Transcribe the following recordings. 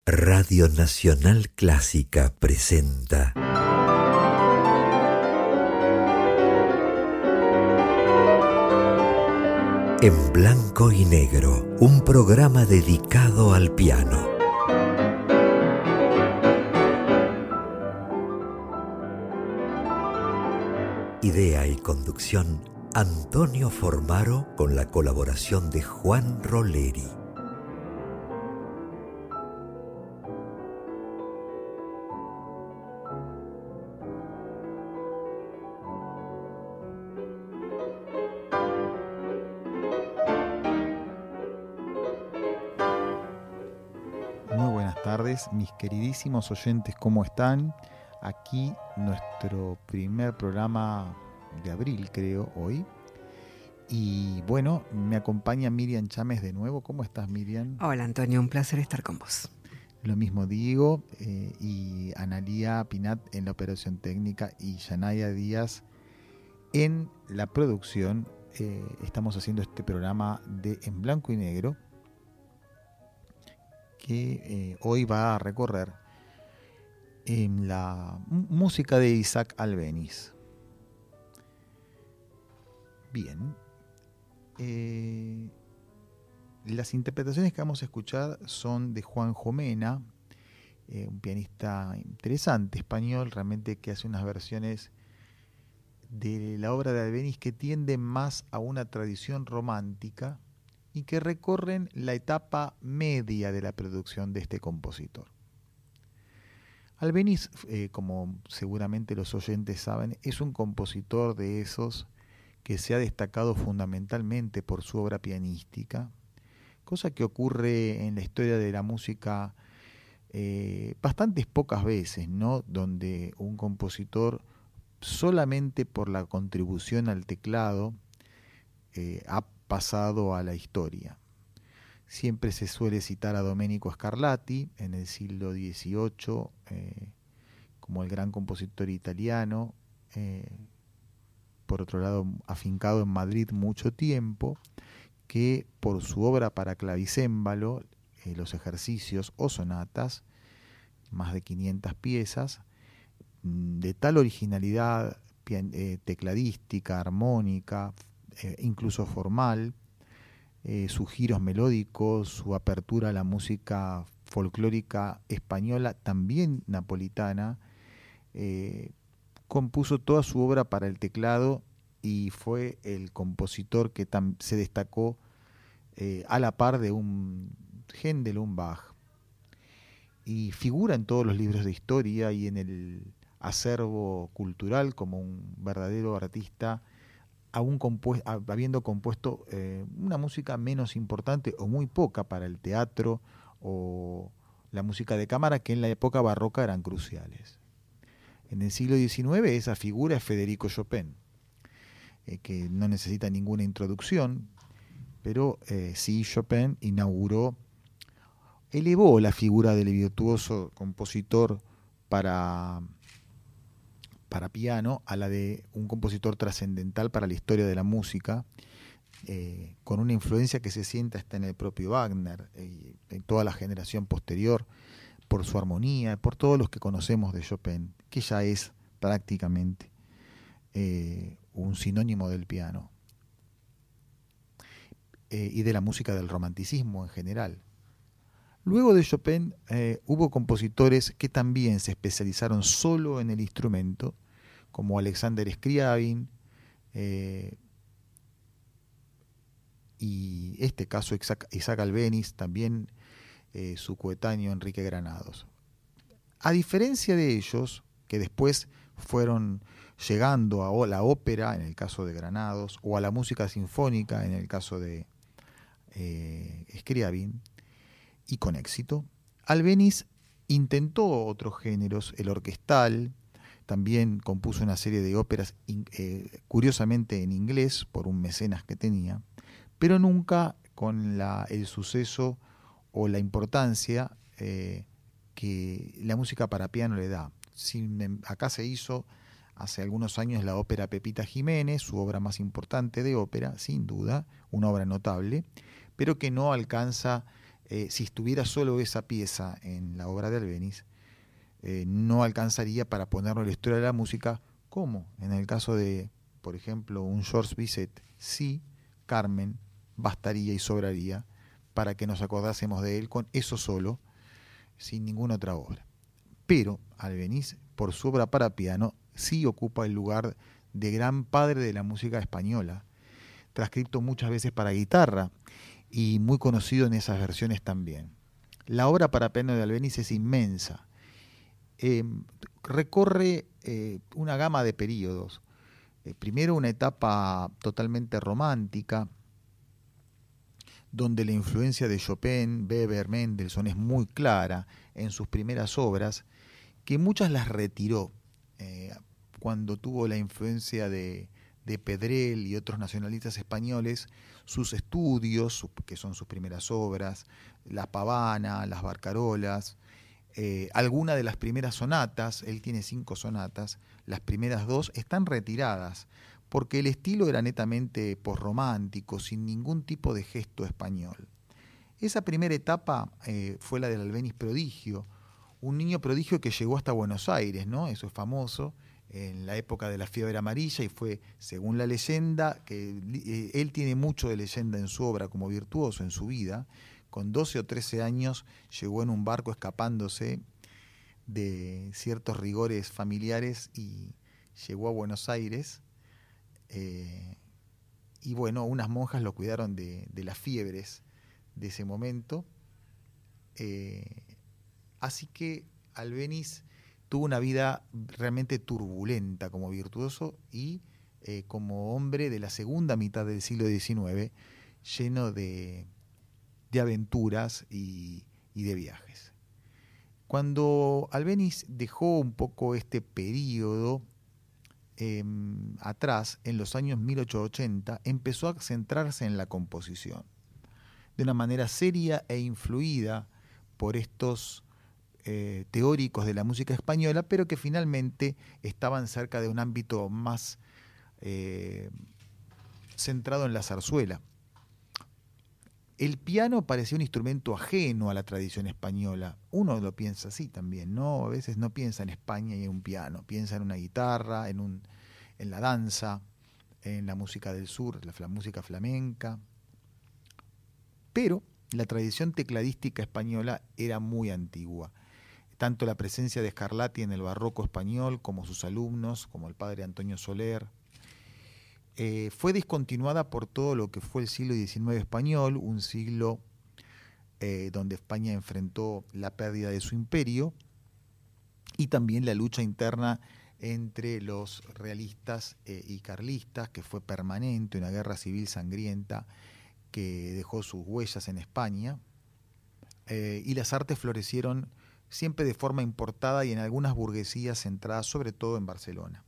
Radio Nacional Clásica presenta En Blanco y Negro, un programa dedicado al piano. Idea y conducción, Antonio Formaro, con la colaboración de Juan Roleri. Mis queridísimos oyentes, ¿cómo están? Aquí nuestro primer programa de abril, creo, hoy. Y bueno, me acompaña Miriam Chámez de nuevo. ¿Cómo estás, Miriam? Hola, Antonio, un placer estar con vos. Lo mismo digo, y Analía Pinat en la operación técnica y Yanaya Díaz en la producción. Estamos haciendo este programa de En Blanco y Negro, que hoy va a recorrer en la música de Isaac Albéniz. Bien. Las interpretaciones que vamos a escuchar son de Juanjo Mena, un pianista interesante español, realmente, que hace unas versiones de la obra de Albéniz que tienden más a una tradición romántica y que recorren la etapa media de la producción de este compositor. Albéniz, como seguramente los oyentes saben, es un compositor de esos que se ha destacado fundamentalmente por su obra pianística, cosa que ocurre en la historia de la música bastantes pocas veces, ¿no? Donde un compositor, solamente por la contribución al teclado, ha pasado a la historia. Siempre se suele citar a Domenico Scarlatti en el siglo XVIII como el gran compositor italiano, por otro lado afincado en Madrid mucho tiempo, que por su obra para clavicémbalo, los ejercicios o sonatas, más de 500 piezas, de tal originalidad tecladística, armónica, incluso formal, sus giros melódicos, su apertura a la música folclórica española, también napolitana, compuso toda su obra para el teclado y fue el compositor que se destacó a la par de un Händel, un Bach, y figura en todos los libros de historia y en el acervo cultural como un verdadero artista, habiendo compuesto una música menos importante o muy poca para el teatro o la música de cámara, que en la época barroca eran cruciales. En el siglo XIX esa figura es Federico Chopin, que no necesita ninguna introducción, pero sí, Chopin elevó la figura del virtuoso compositor para piano a la de un compositor trascendental para la historia de la música, con una influencia que se siente hasta en el propio Wagner y en toda la generación posterior, por su armonía, por todos los que conocemos de Chopin, que ya es prácticamente un sinónimo del piano y de la música del romanticismo en general. Luego de Chopin hubo compositores que también se especializaron solo en el instrumento, como Alexander Scriabin, y este caso Isaac Albéniz, también su coetáneo Enrique Granados. A diferencia de ellos, que después fueron llegando a la ópera, en el caso de Granados, o a la música sinfónica, en el caso de Scriabin, y con éxito, Albéniz intentó otros géneros, el orquestal, también compuso una serie de óperas, curiosamente en inglés, por un mecenas que tenía, pero nunca con el suceso o la importancia que la música para piano le da. Acá se hizo hace algunos años la ópera Pepita Jiménez, su obra más importante de ópera, sin duda, una obra notable, pero que no alcanza si estuviera solo esa pieza en la obra de Albéniz, no alcanzaría para ponerlo en la historia de la música, como en el caso de, por ejemplo, un Georges Bizet. Sí, Carmen bastaría y sobraría para que nos acordásemos de él con eso solo, sin ninguna otra obra. Pero Albéniz, por su obra para piano, sí ocupa el lugar de gran padre de la música española, transcrito muchas veces para guitarra y muy conocido en esas versiones también. La obra para piano de Albéniz es inmensa. Recorre una gama de periodos. Primero una etapa totalmente romántica, donde la influencia de Chopin, Weber, Mendelssohn es muy clara en sus primeras obras, que muchas las retiró cuando tuvo la influencia de Pedrell y otros nacionalistas españoles. Sus estudios, que son sus primeras obras, La Pavana, las Barcarolas, algunas de las primeras sonatas, él tiene 5 sonatas, las primeras 2 están retiradas, porque el estilo era netamente posromántico, sin ningún tipo de gesto español. Esa primera etapa fue la del Albéniz prodigio, un niño prodigio que llegó hasta Buenos Aires, ¿no? Eso es famoso, en la época de la fiebre amarilla, y fue, según la leyenda, que él tiene mucho de leyenda en su obra como virtuoso en su vida. Con 12 o 13 años llegó en un barco escapándose de ciertos rigores familiares y llegó a Buenos Aires. Y bueno, unas monjas lo cuidaron de las fiebres de ese momento. Así que Albéniz tuvo una vida realmente turbulenta como virtuoso y como hombre de la segunda mitad del siglo XIX, lleno de aventuras y de viajes. Cuando Albéniz dejó un poco este periodo atrás, en los años 1880, empezó a centrarse en la composición, de una manera seria e influida por estos teóricos de la música española, pero que finalmente estaban cerca de un ámbito más centrado en la zarzuela. El piano parecía un instrumento ajeno a la tradición española. Uno lo piensa así también, ¿no? A veces no piensa en España y en un piano, piensa en una guitarra, en la danza, en la música del sur, la música flamenca. Pero la tradición tecladística española era muy antigua. Tanto la presencia de Scarlatti en el barroco español, como sus alumnos, como el padre Antonio Soler, fue discontinuada por todo lo que fue el siglo XIX español, un siglo donde España enfrentó la pérdida de su imperio y también la lucha interna entre los realistas y carlistas, que fue permanente, una guerra civil sangrienta que dejó sus huellas en España, y las artes florecieron siempre de forma importada y en algunas burguesías centradas sobre todo en Barcelona.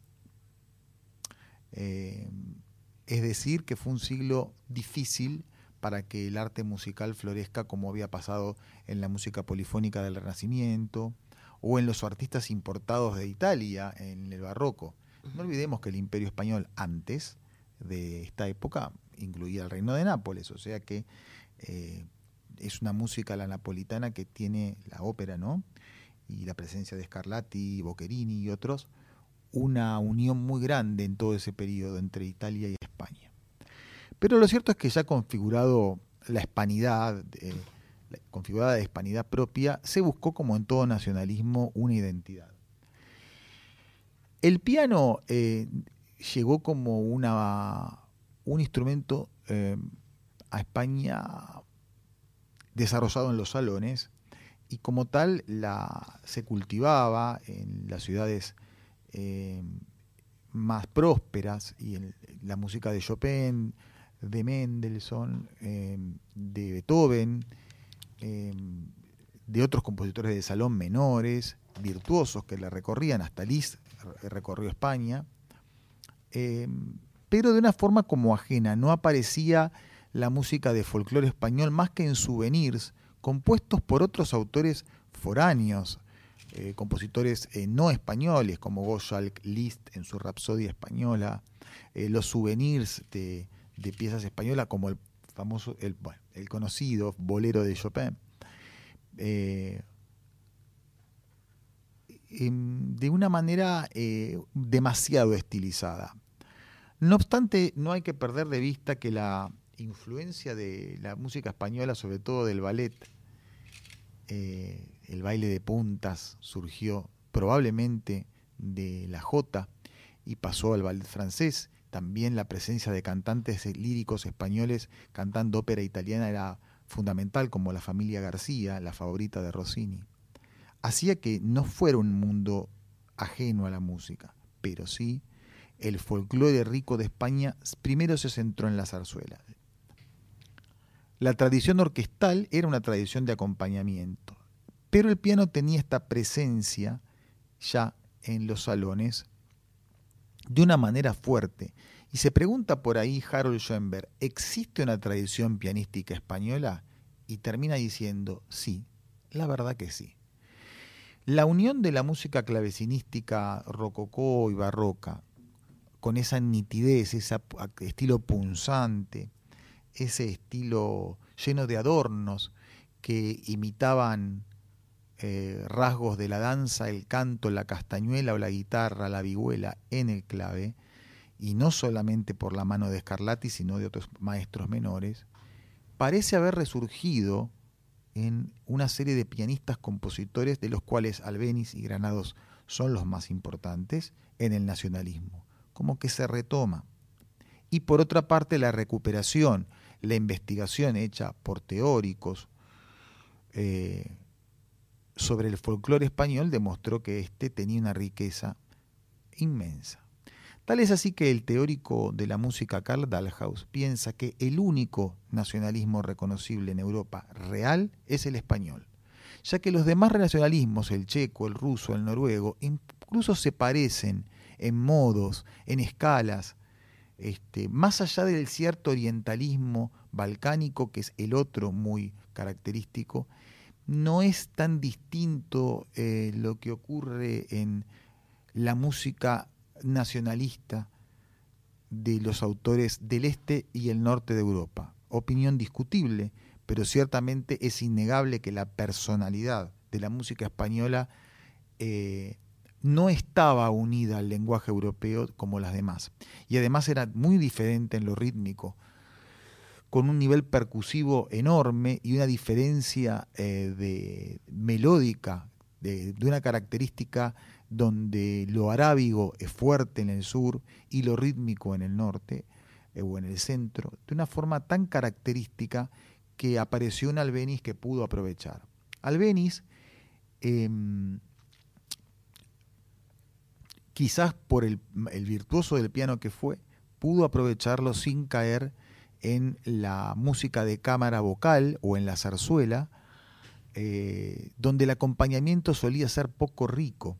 Es decir, que fue un siglo difícil para que el arte musical florezca, como había pasado en la música polifónica del Renacimiento o en los artistas importados de Italia en el barroco. No olvidemos que el Imperio Español antes de esta época incluía el Reino de Nápoles, o sea que es una música la napolitana que tiene la ópera, ¿no? Y la presencia de Scarlatti, Boccherini y otros, una unión muy grande en todo ese periodo entre Italia y España. Pero lo cierto es que ya configurado la hispanidad, configurada de hispanidad propia, se buscó, como en todo nacionalismo, una identidad. El piano llegó como un instrumento a España desarrollado en los salones, y como tal se cultivaba en las ciudades más prósperas, y en la música de Chopin, de Mendelssohn, de Beethoven, de otros compositores de salón menores, virtuosos que la recorrían. Hasta Liszt recorrió España, pero de una forma como ajena. No aparecía la música de folclore español más que en souvenirs compuestos por otros autores foráneos, compositores no españoles como Gottschalk, Liszt en su Rapsodia española, los souvenirs de piezas españolas como el famoso, el conocido bolero de Chopin. de una manera demasiado estilizada. No obstante, no hay que perder de vista que la influencia de la música española, sobre todo del ballet, el baile de puntas, surgió probablemente de la jota y pasó al ballet francés. También la presencia de cantantes líricos españoles cantando ópera italiana era fundamental, como la familia García, la favorita de Rossini. Hacía que no fuera un mundo ajeno a la música, pero sí el folclore rico de España primero se centró en la zarzuela. La tradición orquestal era una tradición de acompañamiento, pero el piano tenía esta presencia ya en los salones de una manera fuerte. Y se pregunta por ahí Harold Schoenberg, ¿existe una tradición pianística española? Y termina diciendo, sí, la verdad que sí. La unión de la música clavecinística rococó y barroca, con esa nitidez, ese estilo punzante, ese estilo lleno de adornos que imitaban rasgos de la danza, el canto, la castañuela o la guitarra, la vihuela en el clave, y no solamente por la mano de Scarlatti, sino de otros maestros menores, parece haber resurgido en una serie de pianistas compositores, de los cuales Albéniz y Granados son los más importantes, en el nacionalismo, como que se retoma. Y por otra parte, la recuperación, la investigación hecha por teóricos sobre el folclore español demostró que éste tenía una riqueza inmensa. Tal es así que el teórico de la música Karl Dalhaus piensa que el único nacionalismo reconocible en Europa real es el español, ya que los demás nacionalismos, el checo, el ruso, el noruego, incluso se parecen en modos, en escalas, más allá del cierto orientalismo balcánico, que es el otro muy característico. No es tan distinto lo que ocurre en la música nacionalista de los autores del este y el norte de Europa. Opinión discutible, pero ciertamente es innegable que la personalidad de la música española no estaba unida al lenguaje europeo como las demás. Y además era muy diferente en lo rítmico, con un nivel percusivo enorme y una diferencia de melódica, de una característica donde lo arábigo es fuerte en el sur y lo rítmico en el norte o en el centro, de una forma tan característica que apareció un Albéniz que pudo aprovechar. Albéniz, quizás por el virtuoso del piano que fue, pudo aprovecharlo sin caer en la música de cámara vocal o en la zarzuela, donde el acompañamiento solía ser poco rico.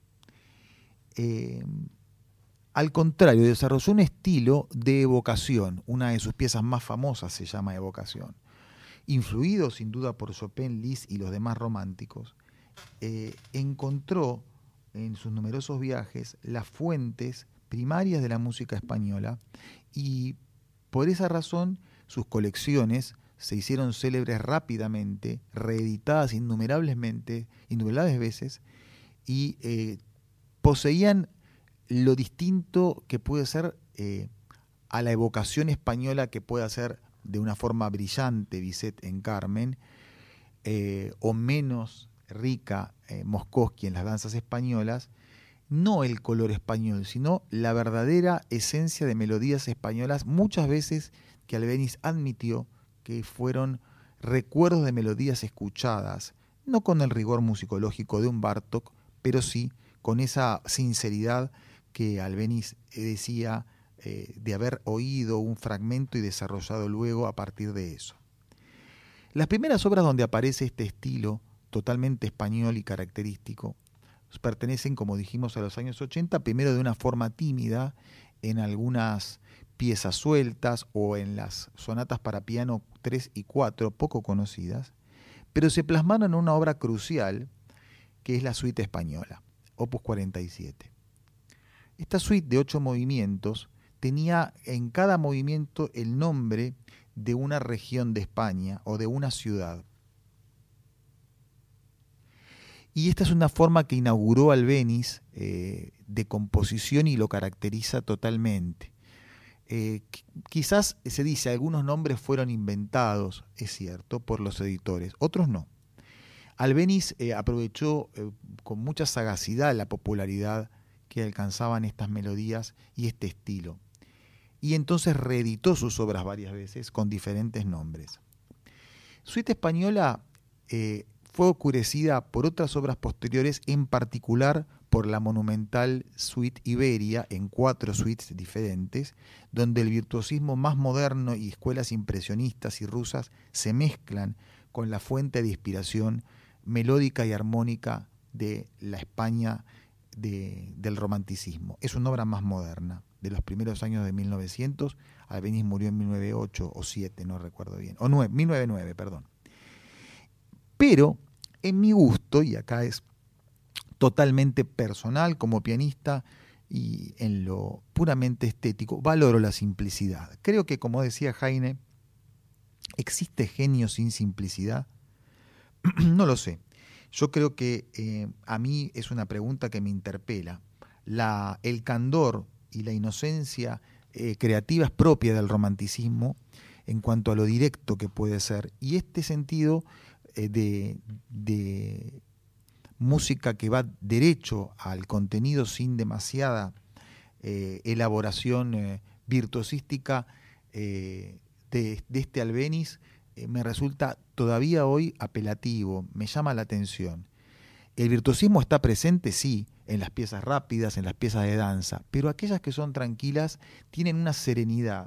Al contrario, desarrolló un estilo de evocación. Una de sus piezas más famosas se llama Evocación. Influido sin duda por Chopin, Liszt y los demás románticos, encontró en sus numerosos viajes las fuentes primarias de la música española y por esa razón sus colecciones se hicieron célebres rápidamente, reeditadas innumerables veces y poseían lo distinto que puede ser a la evocación española que puede hacer de una forma brillante Bizet en Carmen, o menos rica Moscowski en las danzas españolas, no el color español, sino la verdadera esencia de melodías españolas, muchas veces que Albéniz admitió que fueron recuerdos de melodías escuchadas, no con el rigor musicológico de un Bartók, pero sí con esa sinceridad que Albéniz decía de haber oído un fragmento y desarrollado luego a partir de eso. Las primeras obras donde aparece este estilo totalmente español y característico pertenecen, como dijimos, a los años 80, primero de una forma tímida en algunas piezas sueltas o en las sonatas para piano 3 y 4, poco conocidas, pero se plasmaron en una obra crucial que es la suite española, opus 47. Esta suite de 8 movimientos tenía en cada movimiento el nombre de una región de España o de una ciudad. Y esta es una forma que inauguró Albéniz de composición y lo caracteriza totalmente. Quizás se dice, algunos nombres fueron inventados, es cierto, por los editores, otros no. Albéniz aprovechó con mucha sagacidad la popularidad que alcanzaban estas melodías y este estilo. Y entonces reeditó sus obras varias veces con diferentes nombres. Suite Española fue oscurecida por otras obras posteriores, en particular por la monumental Suite Iberia, en 4 suites diferentes, donde el virtuosismo más moderno y escuelas impresionistas y rusas se mezclan con la fuente de inspiración melódica y armónica de la España del romanticismo. Es una obra más moderna, de los primeros años de 1900. Albéniz murió en 1908 o 7, no recuerdo bien, o 1909, perdón. Pero en mi gusto, y acá es totalmente personal como pianista y en lo puramente estético, valoro la simplicidad. Creo que, como decía Heine, ¿existe genio sin simplicidad? No lo sé. Yo creo que a mí es una pregunta que me interpela. El candor y la inocencia creativa es propia del romanticismo en cuanto a lo directo que puede ser. Y este sentido de música que va derecho al contenido sin demasiada elaboración virtuosística de este Albéniz, me resulta todavía hoy apelativo, me llama la atención. El virtuosismo está presente, sí, en las piezas rápidas, en las piezas de danza, pero aquellas que son tranquilas tienen una serenidad,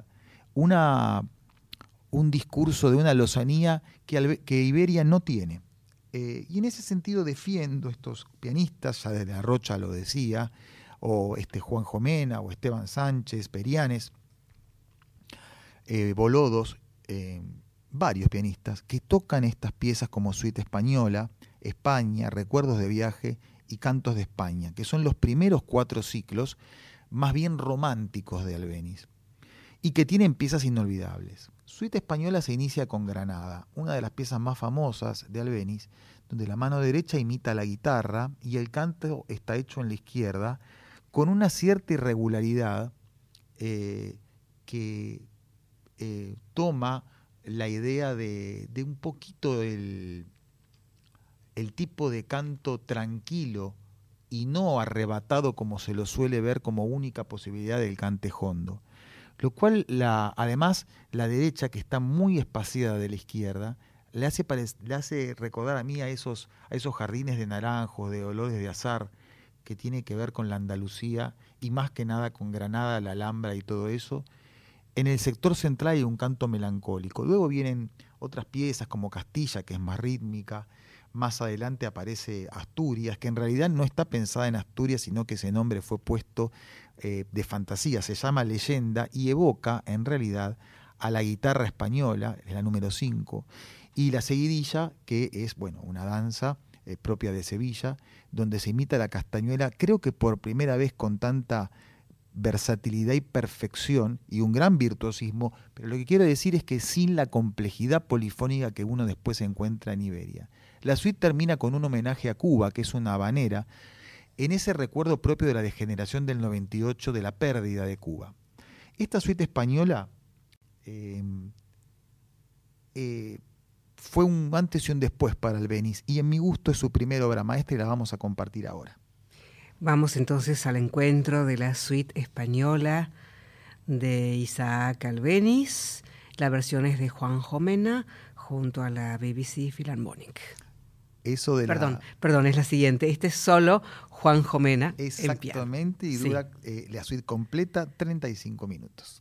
un discurso de una lozanía que Iberia no tiene. Y en ese sentido defiendo estos pianistas, ya desde Arrocha lo decía, o Juanjo Mena, o Esteban Sánchez, Perianes, Bolodos, varios pianistas que tocan estas piezas como Suite Española, España, Recuerdos de Viaje y Cantos de España, que son los primeros 4 ciclos más bien románticos de Albéniz y que tienen piezas inolvidables. Suite Española se inicia con Granada, una de las piezas más famosas de Albéniz, donde la mano derecha imita la guitarra y el canto está hecho en la izquierda, con una cierta irregularidad que toma la idea de un poquito el tipo de canto tranquilo y no arrebatado como se lo suele ver como única posibilidad del cante jondo. Lo cual, además, la derecha, que está muy espaciada de la izquierda, le hace recordar a mí a esos jardines de naranjos, de olores de azar, que tiene que ver con la Andalucía y más que nada con Granada, la Alhambra y todo eso. En el sector central hay un canto melancólico. Luego vienen otras piezas como Castilla, que es más rítmica. Más adelante aparece Asturias, que en realidad no está pensada en Asturias, sino que ese nombre fue puesto de fantasía. Se llama Leyenda y evoca, en realidad, a la guitarra española, es la número 5, y la seguidilla, que es, bueno, una danza propia de Sevilla, donde se imita la castañuela, creo que por primera vez con tanta versatilidad y perfección y un gran virtuosismo, pero lo que quiero decir es que sin la complejidad polifónica que uno después encuentra en Iberia. La suite termina con un homenaje a Cuba, que es una habanera, en ese recuerdo propio de la degeneración del 98 de la pérdida de Cuba. Esta suite española fue un antes y un después para Albéniz, y en mi gusto es su primera obra maestra y la vamos a compartir ahora. Vamos entonces al encuentro de la suite española de Isaac Albéniz. La versión es de Juanjo Mena junto a la BBC Philharmonic. Eso de Perdón, es la siguiente. Este es solo Juanjo Mena. Exactamente, y dura la suite completa 35 minutos.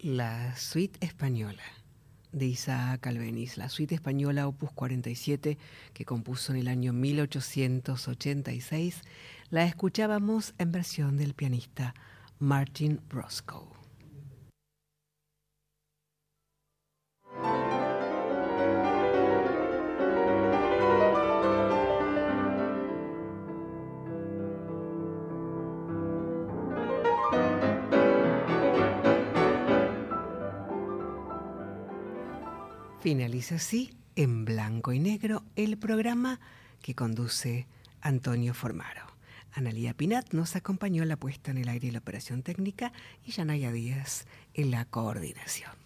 La suite española de Isaac Albéniz, la suite española opus 47 que compuso en el año 1886, la escuchábamos en versión del pianista Martin Broscoe. Finaliza así, en blanco y negro, el programa que conduce Antonio Formaro. Analía Pinat nos acompañó en la puesta en el aire y la operación técnica y Yanaya Díaz en la coordinación.